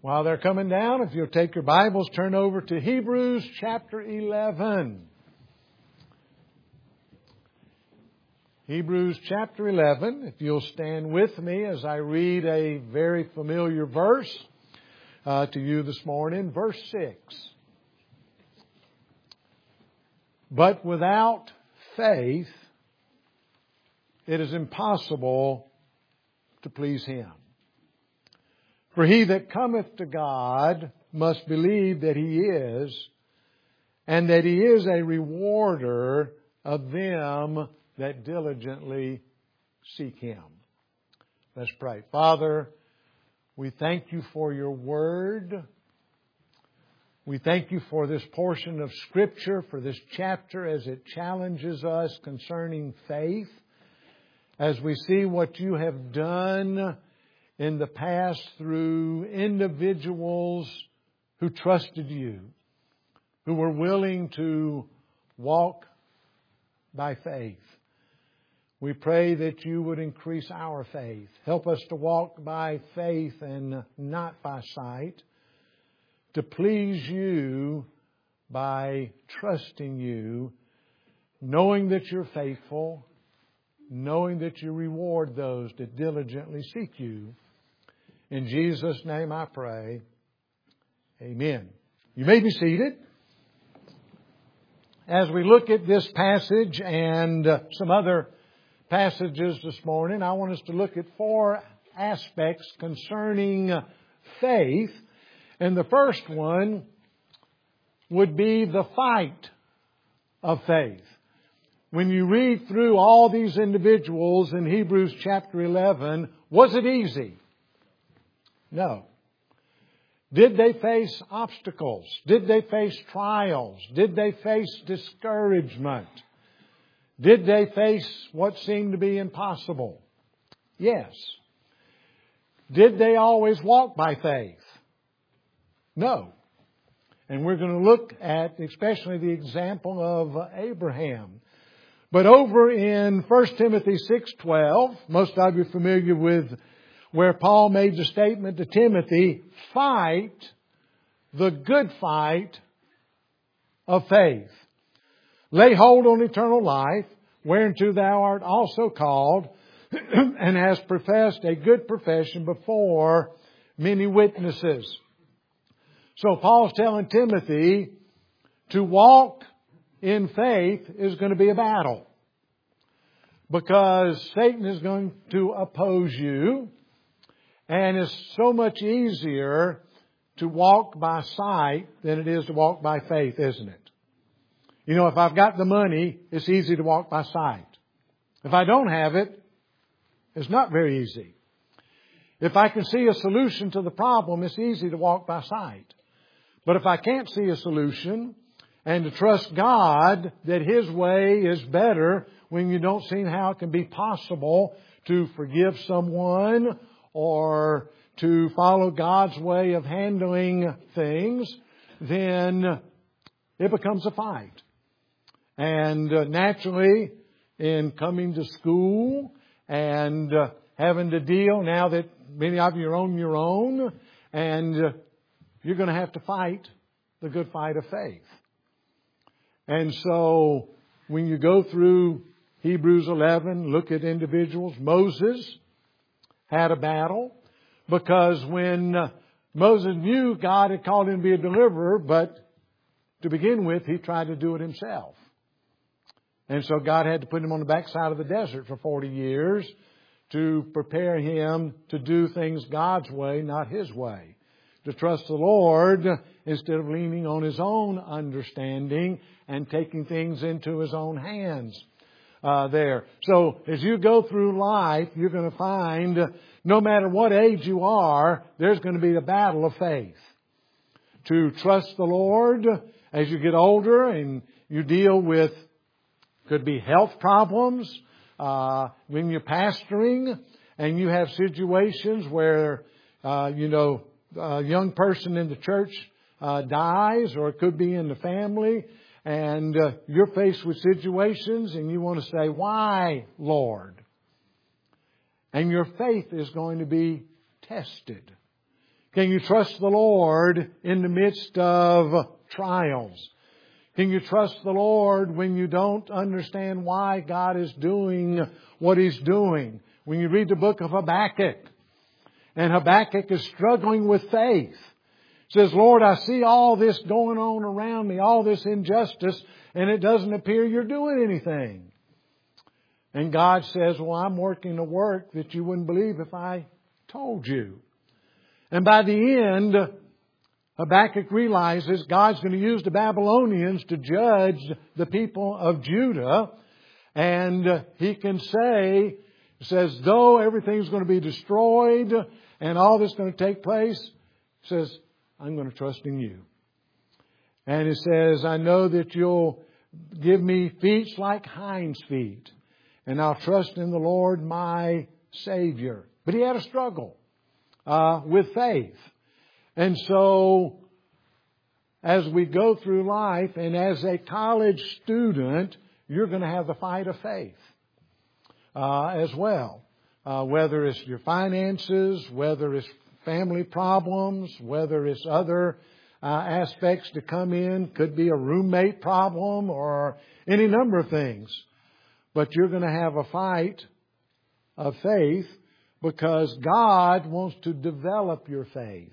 While they're coming down, if you'll take your Bibles, turn over to Hebrews chapter 11. Hebrews chapter 11. If you'll stand with me as I read a very familiar verse to you this morning. Verse 6. But without faith, it is impossible to please Him. For he that cometh to God must believe that He is, and that He is a rewarder of them that diligently seek Him. Let's pray. Father, we thank You for Your Word. We thank You for this portion of Scripture, for this chapter as it challenges us concerning faith. As we see what You have done in the past through individuals who trusted You, who were willing to walk by faith. We pray that You would increase our faith. Help us to walk by faith and not by sight. To please You by trusting You, knowing that You're faithful, knowing that You reward those that diligently seek You. In Jesus' name I pray. Amen. You may be seated. As we look at this passage and some other passages this morning, I want us to look at four aspects concerning faith. And the first one would be the fight of faith. When you read through all these individuals in Hebrews chapter 11, was it easy? No. Did they face obstacles? Did they face trials? Did they face discouragement? Did they face what seemed to be impossible? Yes. Did they always walk by faith? No. And we're going to look at especially the example of Abraham. But over in 1 Timothy 6:12, most of you are familiar with where Paul made the statement to Timothy, fight the good fight of faith. Lay hold on eternal life, whereunto thou art also called, and hast professed a good profession before many witnesses. So Paul's telling Timothy to walk in faith is going to be a battle. Because Satan is going to oppose you. And it's so much easier to walk by sight than it is to walk by faith, isn't it? You know, if I've got the money, it's easy to walk by sight. If I don't have it, it's not very easy. If I can see a solution to the problem, it's easy to walk by sight. But if I can't see a solution and to trust God that His way is better when you don't see how it can be possible to forgive someone or to follow God's way of handling things, then it becomes a fight. And naturally, in coming to school and having to deal, now that many of you are on your own, and you're going to have to fight the good fight of faith. And so, when you go through Hebrews 11, look at individuals. Moses had a battle because when Moses knew God had called him to be a deliverer, but to begin with, he tried to do it himself. And so God had to put him on the backside of the desert for 40 years to prepare him to do things God's way, not his way. To trust the Lord instead of leaning on his own understanding and taking things into his own hands. There. So as you go through life, you're going to find no matter what age you are, there's going to be a battle of faith. To trust the Lord as you get older and you deal with, could be health problems, when you're pastoring and you have situations where, a young person in the church dies, or it could be in the family. And you're faced with situations and you want to say, why, Lord? And your faith is going to be tested. Can you trust the Lord in the midst of trials? Can you trust the Lord when you don't understand why God is doing what He's doing? When you read the book of Habakkuk, and Habakkuk is struggling with faith. He says, Lord, I see all this going on around me, all this injustice, and it doesn't appear you're doing anything. And God says, well, I'm working a work that you wouldn't believe if I told you. And by the end, Habakkuk realizes God's going to use the Babylonians to judge the people of Judah. And he can say, says, though everything's going to be destroyed and all this is going to take place, he says, I'm going to trust in you. And he says, I know that you'll give me feet like hinds' feet, and I'll trust in the Lord my Savior. But he had a struggle with faith. And so, as we go through life, and as a college student, you're going to have the fight of faith as well. Whether it's your finances, whether it's family problems, whether it's other aspects to come in, could be a roommate problem or any number of things. But you're going to have a fight of faith because God wants to develop your faith.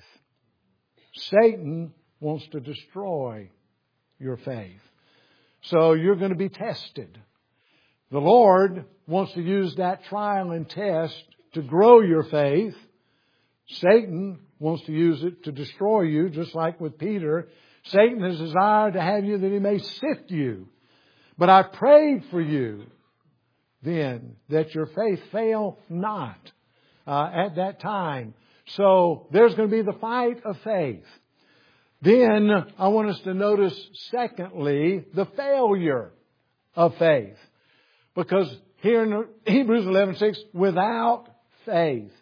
Satan wants to destroy your faith. So you're going to be tested. The Lord wants to use that trial and test to grow your faith. Satan wants to use it to destroy you, just like with Peter. Satan has desired to have you that he may sift you. But I prayed for you then that your faith fail not at that time. So there's going to be the fight of faith. Then I want us to notice, secondly, the failure of faith. Because here in Hebrews 11:6, without faith.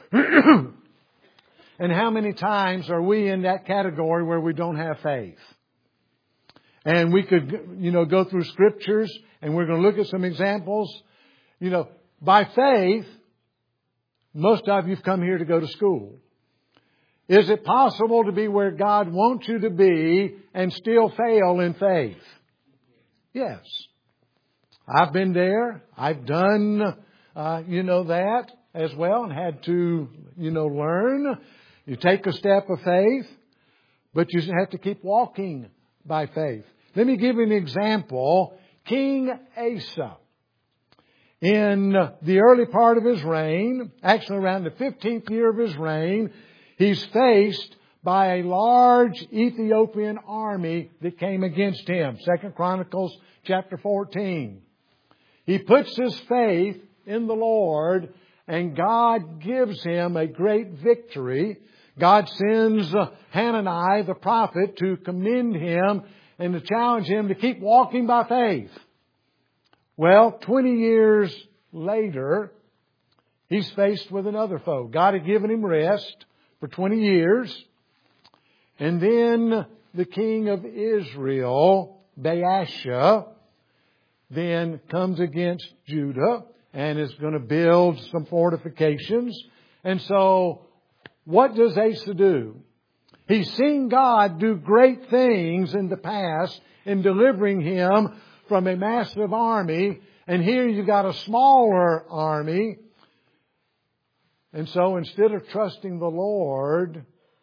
And how many times are we in that category where we don't have faith? And we could, go through scriptures, and we're going to look at some examples. By faith, most of you've come here to go to school. Is it possible to be where God wants you to be and still fail in faith? Yes. I've been there. I've done, that as well and had to, learn. You take a step of faith, but you have to keep walking by faith. Let me give you an example. King Asa, in the early part of his reign, actually around the 15th year of his reign, he's faced by a large Ethiopian army that came against him. 2 Chronicles chapter 14. He puts his faith in the Lord, and God gives him a great victory. God sends Hananiah the prophet to commend him and to challenge him to keep walking by faith. Well, 20 years later, he's faced with another foe. God had given him rest for 20 years. And then the king of Israel, Baasha, then comes against Judah and is going to build some fortifications. And so, what does Asa do? He's seen God do great things in the past in delivering him from a massive army. And here you've got a smaller army. And so instead of trusting the Lord,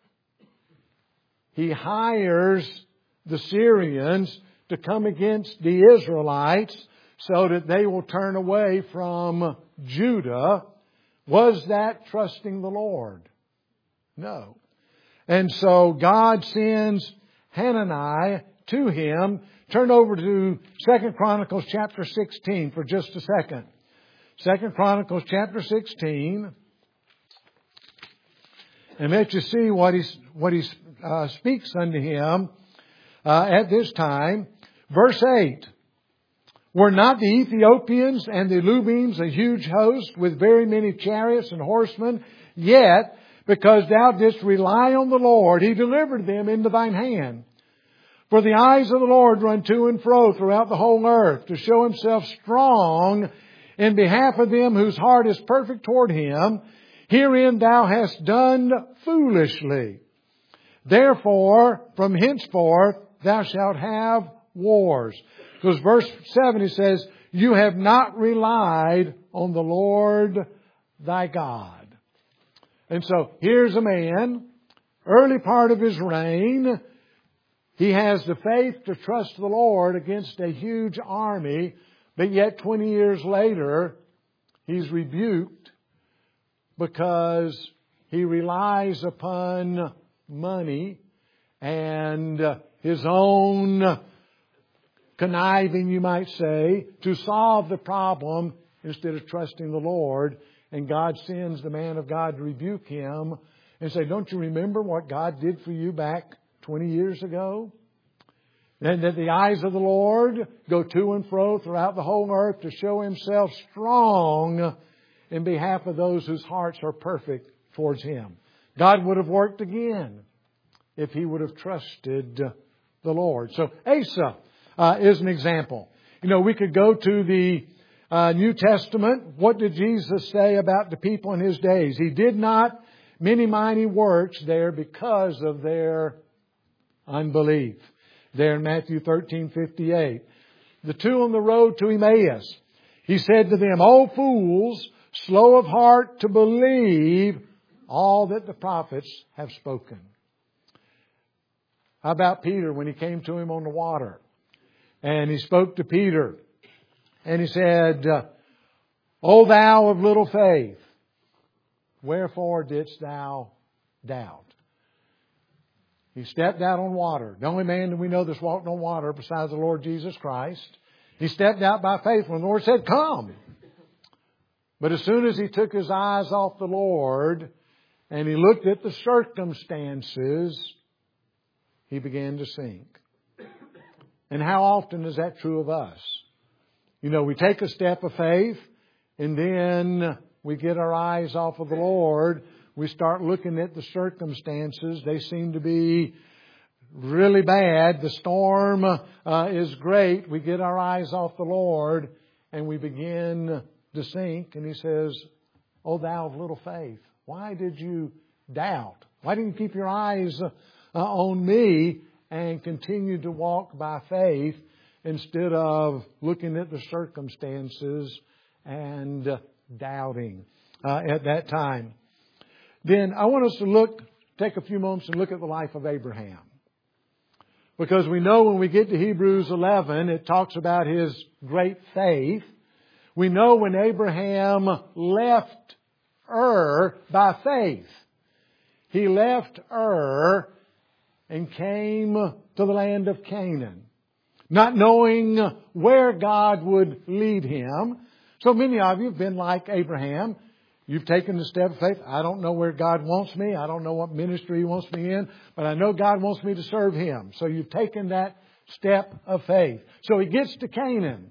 he hires the Syrians to come against the Israelites so that they will turn away from Judah. Was that trusting the Lord? No. And so God sends Hananiah to him. Turn over to 2 Chronicles chapter 16 for just a second. 2 Chronicles chapter 16. And let you see what he speaks unto him at this time. Verse 8. Were not the Ethiopians and the Lubims a huge host with very many chariots and horsemen? Yet, because thou didst rely on the Lord, He delivered them into thine hand. For the eyes of the Lord run to and fro throughout the whole earth, to show Himself strong in behalf of them whose heart is perfect toward Him. Herein thou hast done foolishly. Therefore, from henceforth, thou shalt have wars. Because verse 7, he says, you have not relied on the Lord thy God. And so, here's a man, early part of his reign, he has the faith to trust the Lord against a huge army, but yet 20 years later, he's rebuked because he relies upon money and his own conniving, you might say, to solve the problem instead of trusting the Lord. And God sends the man of God to rebuke him and say, don't you remember what God did for you back 20 years ago? And that the eyes of the Lord go to and fro throughout the whole earth to show Himself strong in behalf of those whose hearts are perfect towards Him. God would have worked again if he would have trusted the Lord. So Asa is an example. You know, we could go to the New Testament. What did Jesus say about the people in His days? He did not many mighty works there because of their unbelief. There in Matthew 13:58. The two on the road to Emmaus. He said to them, O fools, slow of heart to believe all that the prophets have spoken. How about Peter when he came to him on the water? And he spoke to Peter. And he said, O thou of little faith, wherefore didst thou doubt? He stepped out on water. The only man that we know that's walked on water besides the Lord Jesus Christ. He stepped out by faith when the Lord said, come. But as soon as he took his eyes off the Lord and he looked at the circumstances, he began to sink. And how often is that true of us? You know, we take a step of faith and then we get our eyes off of the Lord. We start looking at the circumstances. They seem to be really bad. The storm is great. We get our eyes off the Lord and we begin to sink. And He says, O thou of little faith, why did you doubt? Why didn't you keep your eyes on me and continue to walk by faith instead of looking at the circumstances and doubting at that time? Then I want us to take a few moments and look at the life of Abraham. Because we know when we get to Hebrews 11, it talks about his great faith. We know when Abraham left Ur by faith. He left Ur and came to the land of Canaan, not knowing where God would lead him. So many of you have been like Abraham. You've taken the step of faith. I don't know where God wants me. I don't know what ministry He wants me in, but I know God wants me to serve Him. So you've taken that step of faith. So he gets to Canaan.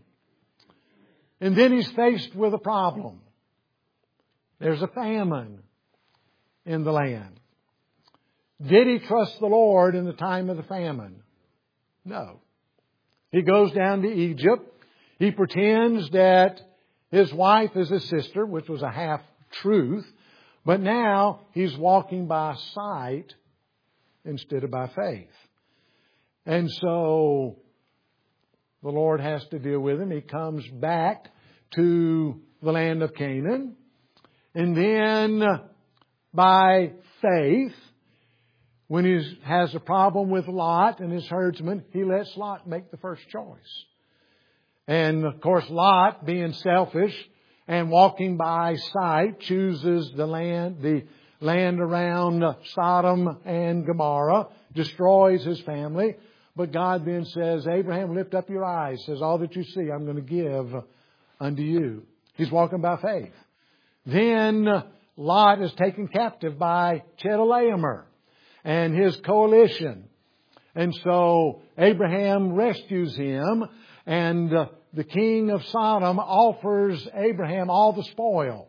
And then he's faced with a problem. There's a famine in the land. Did he trust the Lord in the time of the famine? No. He goes down to Egypt. He pretends that his wife is his sister, which was a half-truth. But now he's walking by sight instead of by faith. And so the Lord has to deal with him. He comes back to the land of Canaan. And then by faith, when he has a problem with Lot and his herdsmen, he lets Lot make the first choice. And of course, Lot, being selfish and walking by sight, chooses the land around Sodom and Gomorrah, destroys his family. But God then says, Abraham, lift up your eyes. Says, all that you see, I'm going to give unto you. He's walking by faith. Then Lot is taken captive by Chedorlaomer and his coalition. And so Abraham rescues him, and the king of Sodom offers Abraham all the spoil.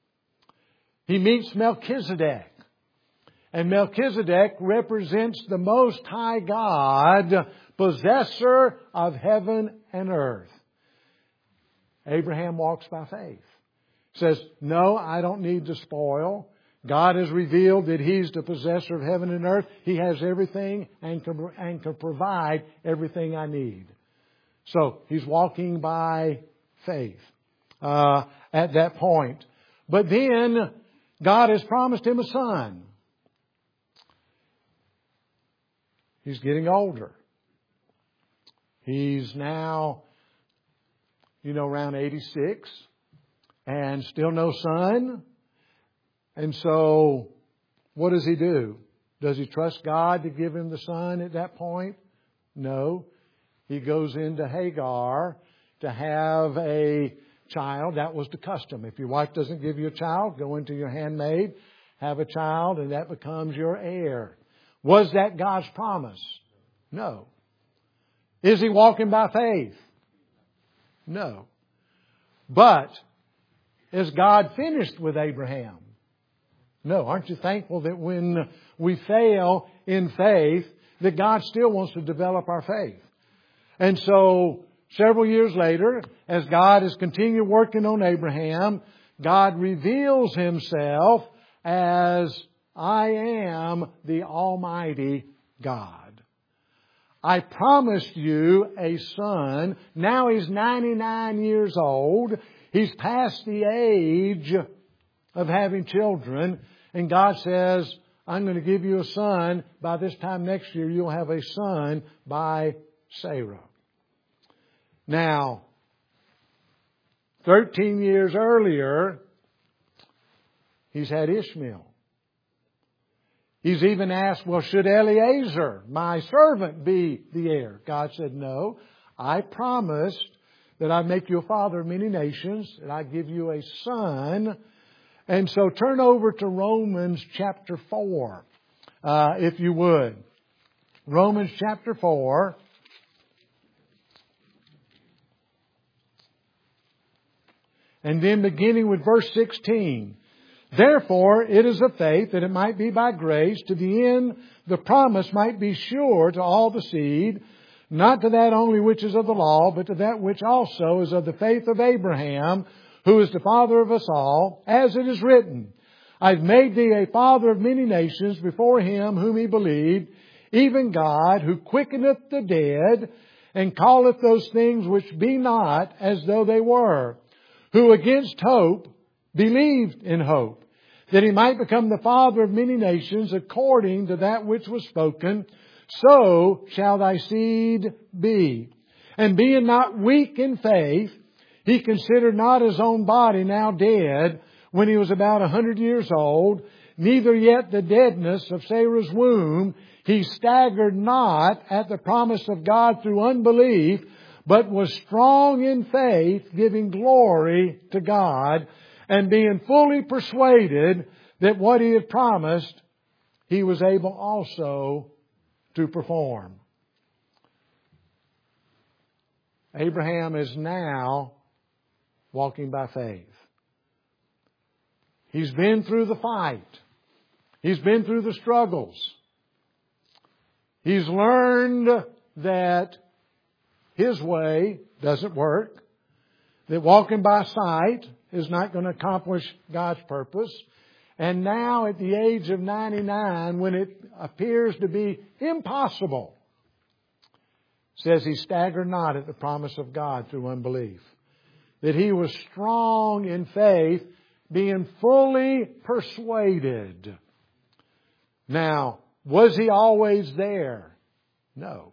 He meets Melchizedek. And Melchizedek represents the Most High God, possessor of heaven and earth. Abraham walks by faith. Says, no, I don't need the spoil. God has revealed that He's the possessor of heaven and earth. He has everything and can provide everything I need. So he's walking by faith at that point. But then God has promised him a son. He's getting older. He's now, around 86 and still no son. And so what does he do? Does he trust God to give him the son at that point? No. He goes into Hagar to have a child. That was the custom. If your wife doesn't give you a child, go into your handmaid, have a child, and that becomes your heir. Was that God's promise? No. Is he walking by faith? No. But is God finished with Abraham? No. Aren't you thankful that when we fail in faith, that God still wants to develop our faith? And so, several years later, as God has continued working on Abraham, God reveals Himself as, I am the Almighty God. I promised you a son. Now he's 99 years old. He's past the age of having children. And God says, I'm going to give you a son. By this time next year, you'll have a son by Sarah. Now, 13 years earlier, he's had Ishmael. He's even asked, well, should Eliezer, my servant, be the heir? God said, no. I promised that I'd make you a father of many nations, and I'd give you a son. And so turn over to Romans chapter 4, if you would. Romans chapter 4. And then beginning with verse 16. Therefore, it is of faith that it might be by grace, to the end the promise might be sure to all the seed, not to that only which is of the law, but to that which also is of the faith of Abraham, who is the father of us all, as it is written, I've made thee a father of many nations before him whom he believed, even God, who quickeneth the dead, and calleth those things which be not as though they were, who against hope believed in hope, that he might become the father of many nations according to that which was spoken, so shall thy seed be. And being not weak in faith, he considered not his own body now dead, when he was about 100 years old, neither yet the deadness of Sarah's womb. He staggered not at the promise of God through unbelief, but was strong in faith, giving glory to God, and being fully persuaded that what he had promised, he was able also to perform. Abraham is now walking by faith. He's been through the fight. He's been through the struggles. He's learned that his way doesn't work, that walking by sight is not going to accomplish God's purpose. And now at the age of 99, when it appears to be impossible, says he staggered not at the promise of God through unbelief. That he was strong in faith, being fully persuaded. Now, was he always there? No.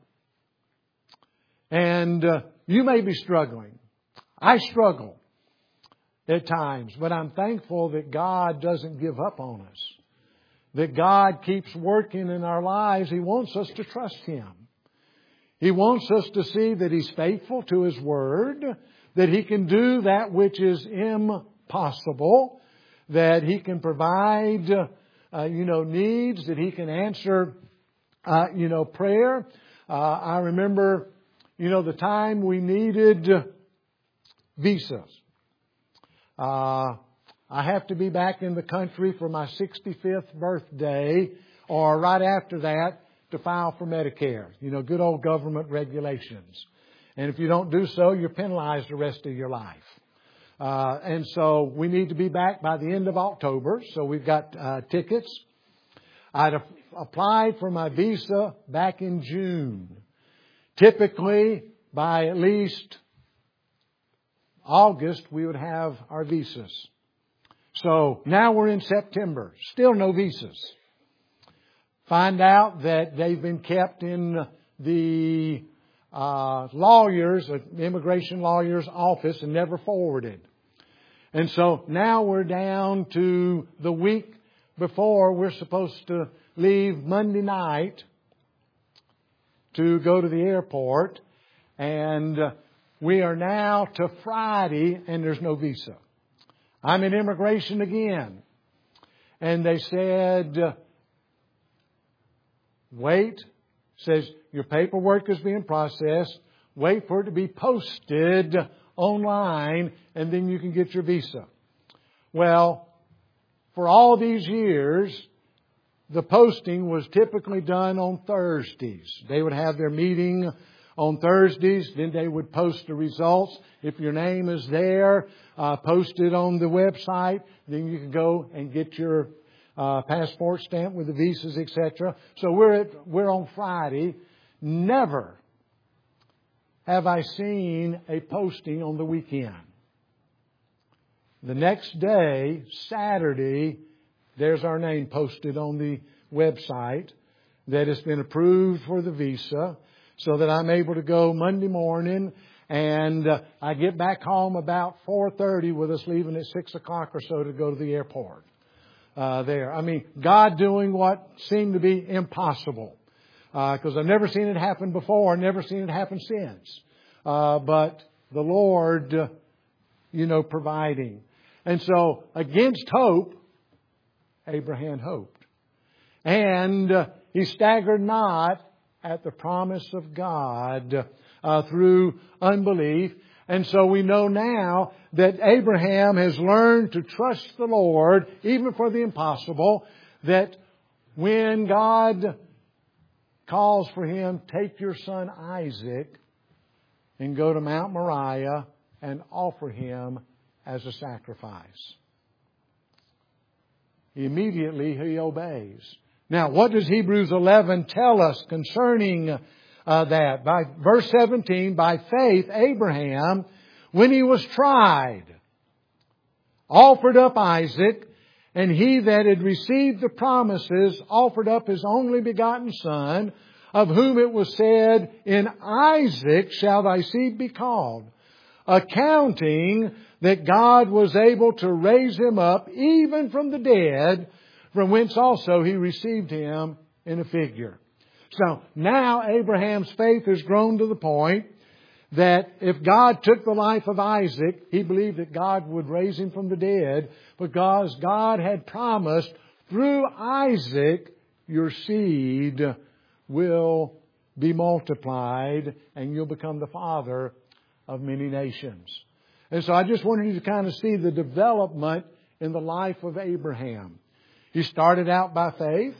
And you may be struggling. I struggle at times, but I'm thankful that God doesn't give up on us. That God keeps working in our lives. He wants us to trust Him. He wants us to see that He's faithful to His Word, that He can do that which is impossible, that He can provide, needs, that He can answer, prayer. I remember, the time we needed visas. I have to be back in the country for my 65th birthday, or right after that, to file for Medicare. Good old government regulations. And if you don't do so, you're penalized the rest of your life. And so we need to be back by the end of October. So we've got tickets. I'd applied for my visa back in June. Typically, by at least August, we would have our visas. So now we're in September. Still no visas. Find out that they've been kept in the immigration lawyer's office and never forwarded. And so now we're down to the week before we're supposed to leave Monday night to go to the airport. And we are now to Friday and there's no visa. I'm in immigration again. And they said, wait. Says, your paperwork is being processed. Wait for it to be posted online and then you can get your visa. Well, for all these years, the posting was typically done on Thursdays. They would have their meeting on Thursdays. Then they would post the results. If your name is there, posted on the website, then you can go and get your passport stamp with the visas, etc. So we're on Friday. Never have I seen a posting on the weekend. The next day, Saturday, there's our name posted on the website that has been approved for the visa so that I'm able to go Monday morning and I get back home about 4:30 with us leaving at 6 o'clock or so to go to the airport. There. I mean, God doing what seemed to be impossible. Because I've never seen it happen before, never seen it happen since. But the Lord, providing. And so, against hope, Abraham hoped. And he staggered not at the promise of God through unbelief. And so we know now that Abraham has learned to trust the Lord, even for the impossible, that when God calls for him, take your son Isaac and go to Mount Moriah and offer him as a sacrifice. Immediately he obeys. Now, what does Hebrews 11 tell us concerning that? By verse 17, by faith, Abraham, when he was tried, offered up Isaac, and he that had received the promises offered up his only begotten son, of whom it was said, in Isaac shall thy seed be called, accounting that God was able to raise him up even from the dead, from whence also he received him in a figure. So now Abraham's faith has grown to the point that if God took the life of Isaac, he believed that God would raise him from the dead, because God had promised, through Isaac, your seed will be multiplied and you'll become the father of many nations. And so I just wanted you to kind of see the development in the life of Abraham. He started out by faith.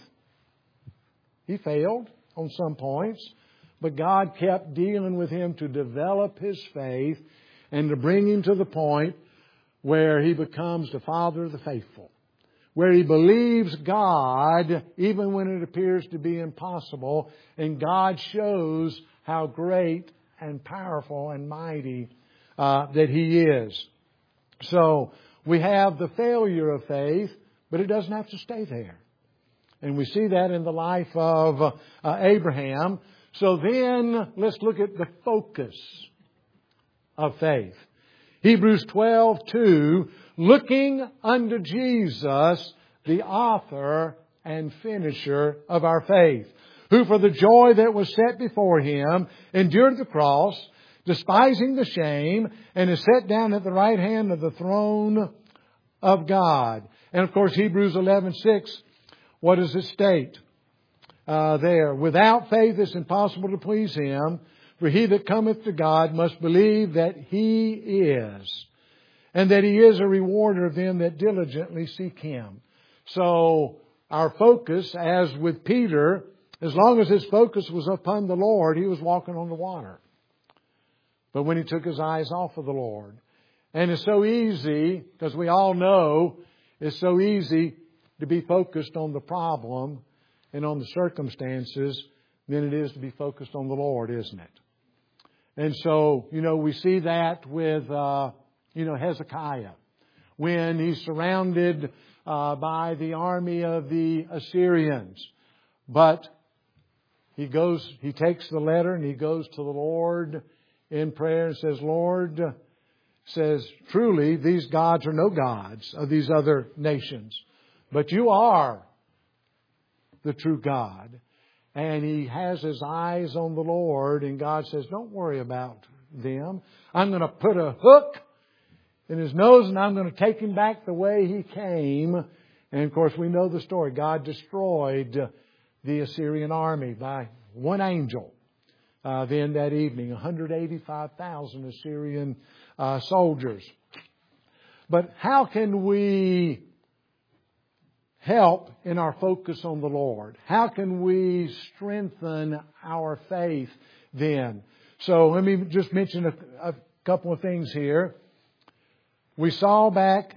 He failed on some points. But God kept dealing with him to develop his faith and to bring him to the point where he becomes the father of the faithful. Where he believes God even when it appears to be impossible. And God shows how great and powerful and mighty that He is. So we have the failure of faith, but it doesn't have to stay there. And we see that in the life of Abraham. So then let's look at the focus of faith. Hebrews 12:2, looking unto Jesus, the author and finisher of our faith, who for the joy that was set before Him endured the cross, despising the shame, and is set down at the right hand of the throne of God. And of course, Hebrews 11:6, what does it state there? Without faith it's impossible to please Him, for he that cometh to God must believe that He is, and that He is a rewarder of them that diligently seek Him. So our focus, as with Peter, as long as his focus was upon the Lord, he was walking on the water. But when he took his eyes off of the Lord, And it's so easy, because we all know it's so easy to be focused on the problem and on the circumstances than it is to be focused on the Lord, isn't it? And so, we see that with, Hezekiah. When he's surrounded by the army of the Assyrians. But he takes the letter and he goes to the Lord in prayer and says, Lord, truly these gods are no gods of these other nations, but you are the true God. And he has his eyes on the Lord, and God says, don't worry about them. I'm going to put a hook in his nose and I'm going to take him back the way he came. And of course we know the story. God destroyed the Assyrian army by one angel. Then that evening, 185,000 Assyrian soldiers. But how can we help in our focus on the Lord? How can we strengthen our faith then? So let me just mention a couple of things here. We saw back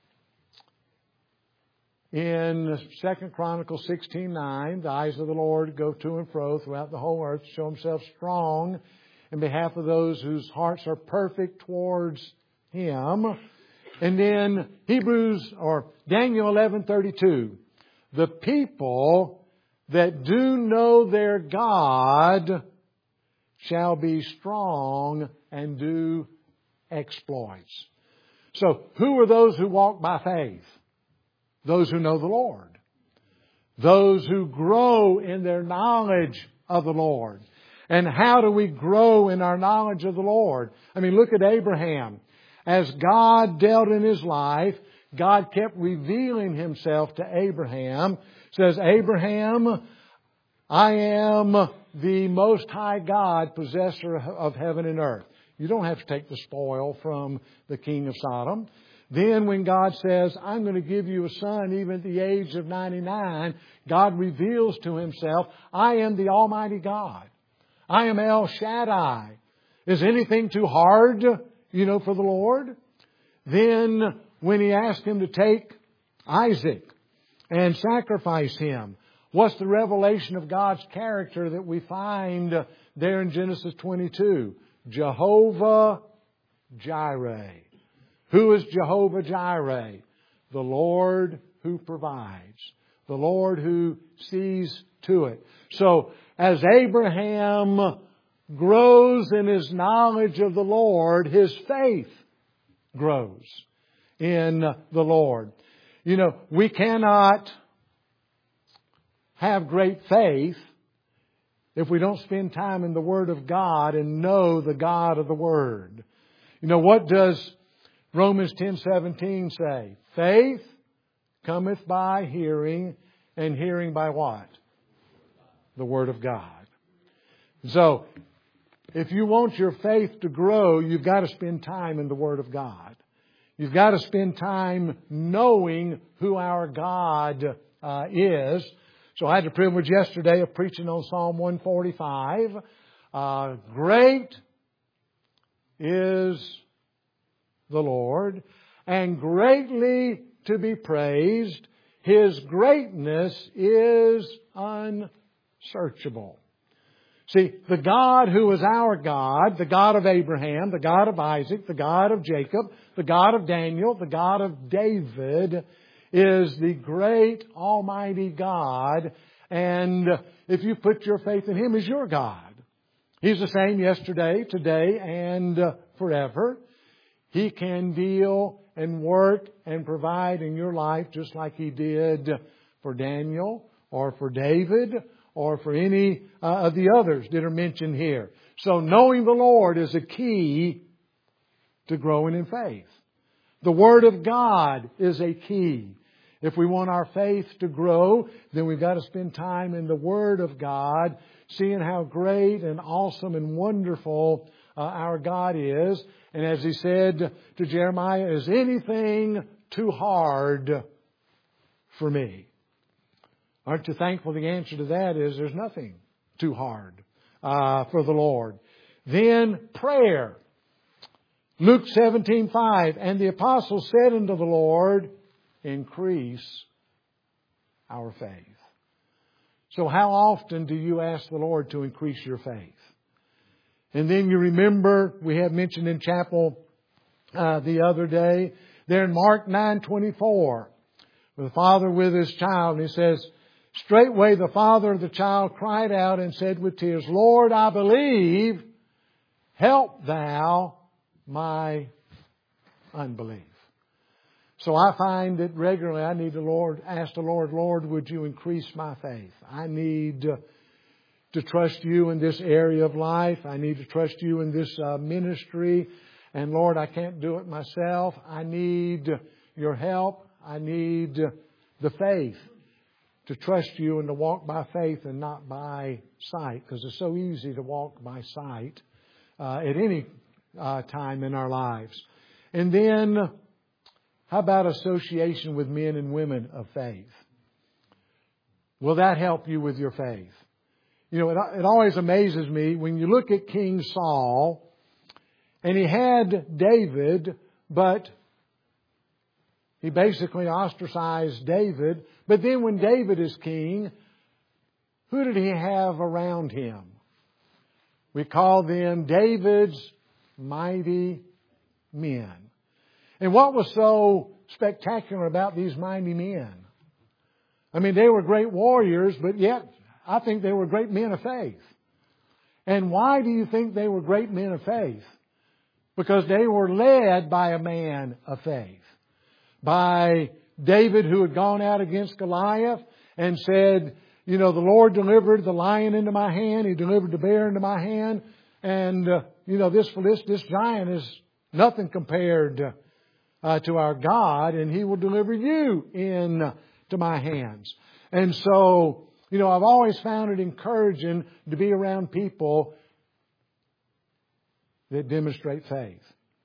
in 2 Chronicles 16:9, the eyes of the Lord go to and fro throughout the whole earth to show Himself strong in behalf of those whose hearts are perfect towards Him. And then Daniel 11:32, the people that do know their God shall be strong and do exploits. So who are those who walk by faith? Those who know the Lord. Those who grow in their knowledge of the Lord. And how do we grow in our knowledge of the Lord? I mean, look at Abraham. As God dealt in his life, God kept revealing Himself to Abraham. It says, Abraham, I am the Most High God, possessor of heaven and earth. You don't have to take the spoil from the king of Sodom. Then when God says, I'm going to give you a son even at the age of 99, God reveals to Himself, I am the Almighty God. I am El Shaddai. Is anything too hard, for the Lord? Then when He asked him to take Isaac and sacrifice him, what's the revelation of God's character that we find there in Genesis 22? Jehovah Jireh. Who is Jehovah Jireh? The Lord who provides. The Lord who sees to it. So, as Abraham grows in his knowledge of the Lord, his faith grows in the Lord. We cannot have great faith if we don't spend time in the Word of God and know the God of the Word. What does Romans 10:17 say? Faith cometh by hearing, and hearing by what? The Word of God. So, if you want your faith to grow, you've got to spend time in the Word of God. You've got to spend time knowing who our God is. So I had the privilege yesterday of preaching on Psalm 145. Great is the Lord, and greatly to be praised. His greatness is unsearchable. See, the God who is our God, the God of Abraham, the God of Isaac, the God of Jacob, the God of Daniel, the God of David, is the great Almighty God. And if you put your faith in Him, He's your God. He's the same yesterday, today, and forever. He can deal and work and provide in your life just like He did for Daniel or for David or for any of the others that are mentioned here. So knowing the Lord is a key to growing in faith. The Word of God is a key. If we want our faith to grow, then we've got to spend time in the Word of God, seeing how great and awesome and wonderful our God is. And as He said to Jeremiah, is anything too hard for me? Aren't you thankful the answer to that is there's nothing too hard for the Lord. Then prayer. Luke 17:5, and the apostles said unto the Lord, increase our faith. So how often do you ask the Lord to increase your faith? And then you remember, we have mentioned in chapel the other day, there in Mark 9:24, the father with his child, and he says, straightway the father of the child cried out and said with tears, Lord, I believe, help thou my unbelief. So I find that regularly I need to ask the Lord, Lord, would you increase my faith? I need to trust you in this area of life. I need to trust you in this ministry. And Lord, I can't do it myself. I need your help. I need the faith to trust you and to walk by faith and not by sight. Because it's so easy to walk by sight at any time in our lives. And then, how about association with men and women of faith? Will that help you with your faith? You know, it always amazes me when you look at King Saul, and he had David, but he basically ostracized David. But then when David is king, who did he have around him? We call them David's mighty men. And what was so spectacular about these mighty men? I mean, they were great warriors, but yet I think they were great men of faith. And why do you think they were great men of faith? Because they were led by a man of faith. By David, who had gone out against Goliath and said, you know, the Lord delivered the lion into my hand. He delivered the bear into my hand. And, this giant is nothing compared to our God. And He will deliver you into my hands. And so, I've always found it encouraging to be around people that demonstrate faith.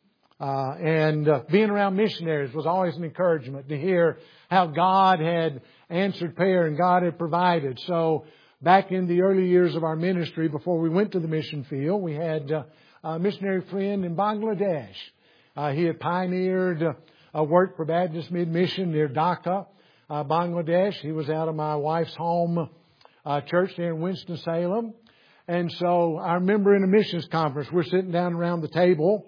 Being around missionaries was always an encouragement to hear how God had answered prayer and God had provided. So back in the early years of our ministry, before we went to the mission field, we had a missionary friend in Bangladesh. He had pioneered a work for Baptist Mid-Mission near Dhaka, Bangladesh. He was out of my wife's home church there in Winston-Salem. And so I remember in a missions conference, we're sitting down around the table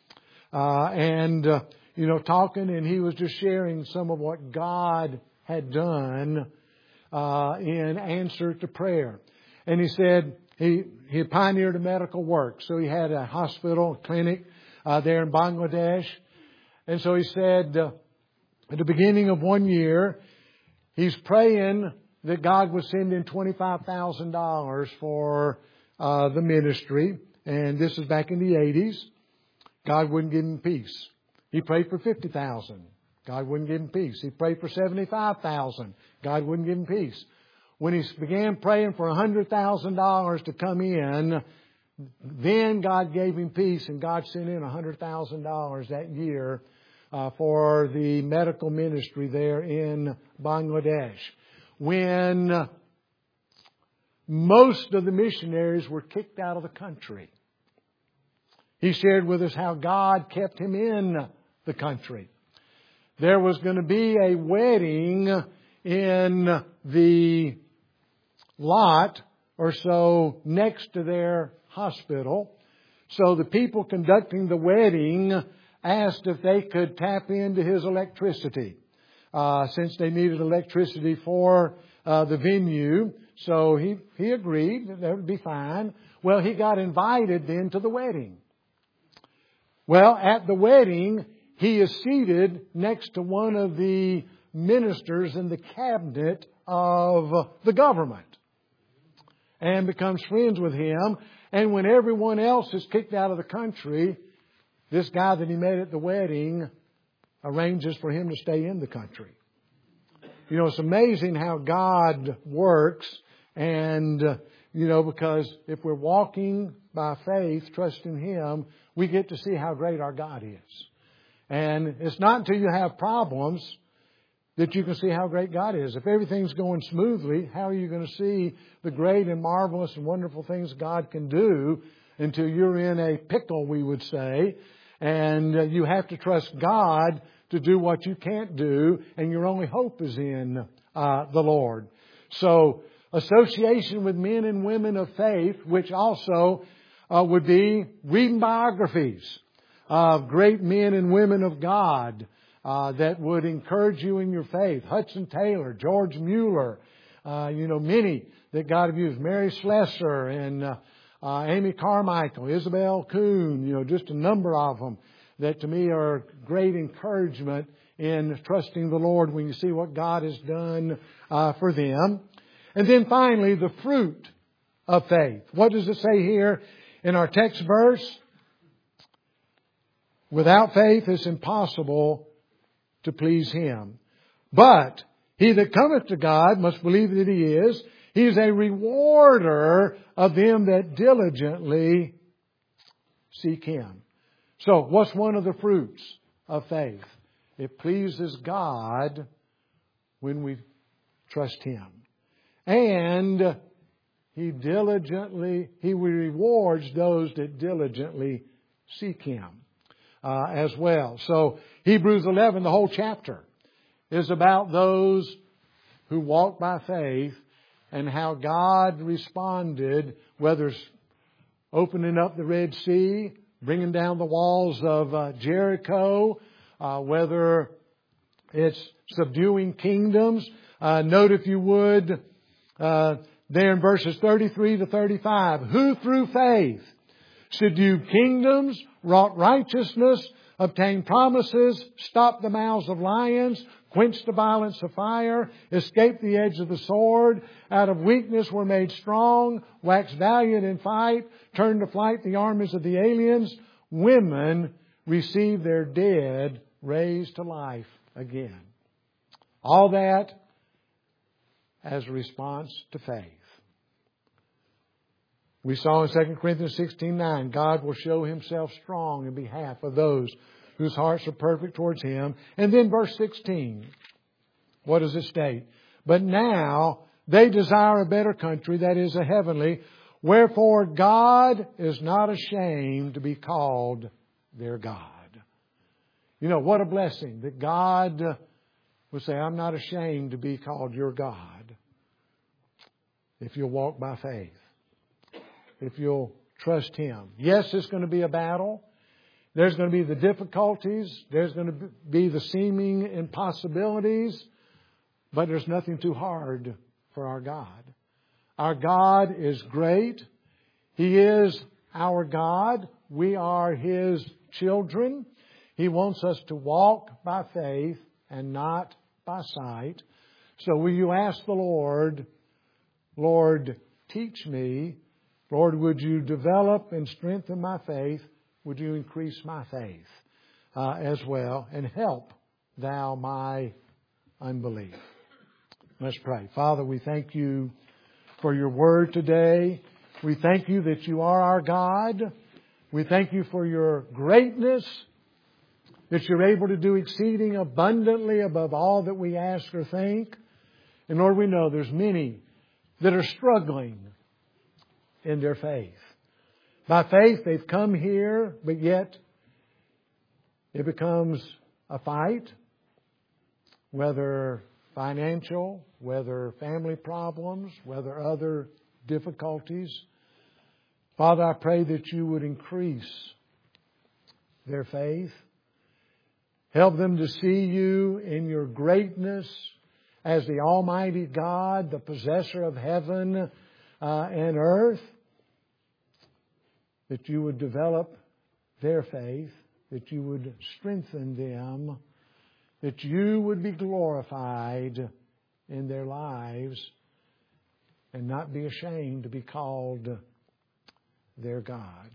talking, and he was just sharing some of what God had done in answer to prayer. And he said he had pioneered a medical work. So he had a hospital, clinic there in Bangladesh. And so he said at the beginning of one year, he's praying that God would send in $25,000 for the ministry. And this is back in the 80s. God wouldn't give him peace. He prayed for $50,000. God wouldn't give him peace. He prayed for $75,000. God wouldn't give him peace. When he began praying for $100,000 to come in, then God gave him peace, and God sent in $100,000 that year for the medical ministry there in Bangladesh. When most of the missionaries were kicked out of the country, he shared with us how God kept him in the country. There was going to be a wedding in the lot or so next to their hospital. So the people conducting the wedding asked if they could tap into his electricity, since they needed electricity for the venue. So he agreed that would be fine. Well, he got invited then to the wedding. Well, at the wedding, he is seated next to one of the ministers in the cabinet of the government and becomes friends with him. And when everyone else is kicked out of the country, this guy that he met at the wedding arranges for him to stay in the country. It's amazing how God works. And, because if we're walking by faith, trusting Him, we get to see how great our God is. And it's not until you have problems that you can see how great God is. If everything's going smoothly, how are you going to see the great and marvelous and wonderful things God can do until you're in a pickle, we would say? And you have to trust God to do what you can't do, and your only hope is in the Lord. So, association with men and women of faith, which also would be reading biographies of great men and women of God that would encourage you in your faith. Hudson Taylor, George Mueller, many that God have used. Mary Slessor and Amy Carmichael, Isabel Kuhn, just a number of them that to me are great encouragement in trusting the Lord when you see what God has done for them. And then finally, the fruit of faith. What does it say here in our text verse? Without faith it's impossible to please Him. But he that cometh to God must believe that He is. He is a rewarder of them that diligently seek Him. So, what's one of the fruits of faith? It pleases God when we trust Him. And He rewards those that diligently seek Him as well. So, Hebrews 11, the whole chapter, is about those who walk by faith and how God responded, whether it's opening up the Red Sea, bringing down the walls of Jericho, whether it's subduing kingdoms. Note, if you would, there in verses 33 to 35, who through faith subdued kingdoms, wrought righteousness, obtained promises, stopped the mouths of lions, quenched the violence of fire, escaped the edge of the sword, out of weakness were made strong, waxed valiant in fight, turned to flight the armies of the aliens. Women received their dead raised to life again. All that as a response to faith. We saw in 2 Corinthians 16:9, God will show Himself strong in behalf of those whose hearts are perfect towards Him. And then verse 16, what does it state? But now they desire a better country, that is, a heavenly. Wherefore God is not ashamed to be called their God. What a blessing that God would say, I'm not ashamed to be called your God. If you'll walk by faith. If you'll trust Him. Yes, it's going to be a battle. There's going to be the difficulties. There's going to be the seeming impossibilities. But there's nothing too hard for our God. Our God is great. He is our God. We are His children. He wants us to walk by faith and not by sight. So will you ask the Lord, Lord, teach me. Lord, would you develop and strengthen my faith? Would you increase my faith as well? And help Thou my unbelief. Let's pray. Father, we thank You for Your Word today. We thank You that You are our God. We thank You for Your greatness, that You're able to do exceeding abundantly above all that we ask or think. And Lord, we know there's many that are struggling in their faith. By faith, they've come here, but yet it becomes a fight, whether financial, whether family problems, whether other difficulties. Father, I pray that You would increase their faith. Help them to see You in Your greatness as the Almighty God, the possessor of heaven and earth. That You would develop their faith, that You would strengthen them, that You would be glorified in their lives and not be ashamed to be called their God.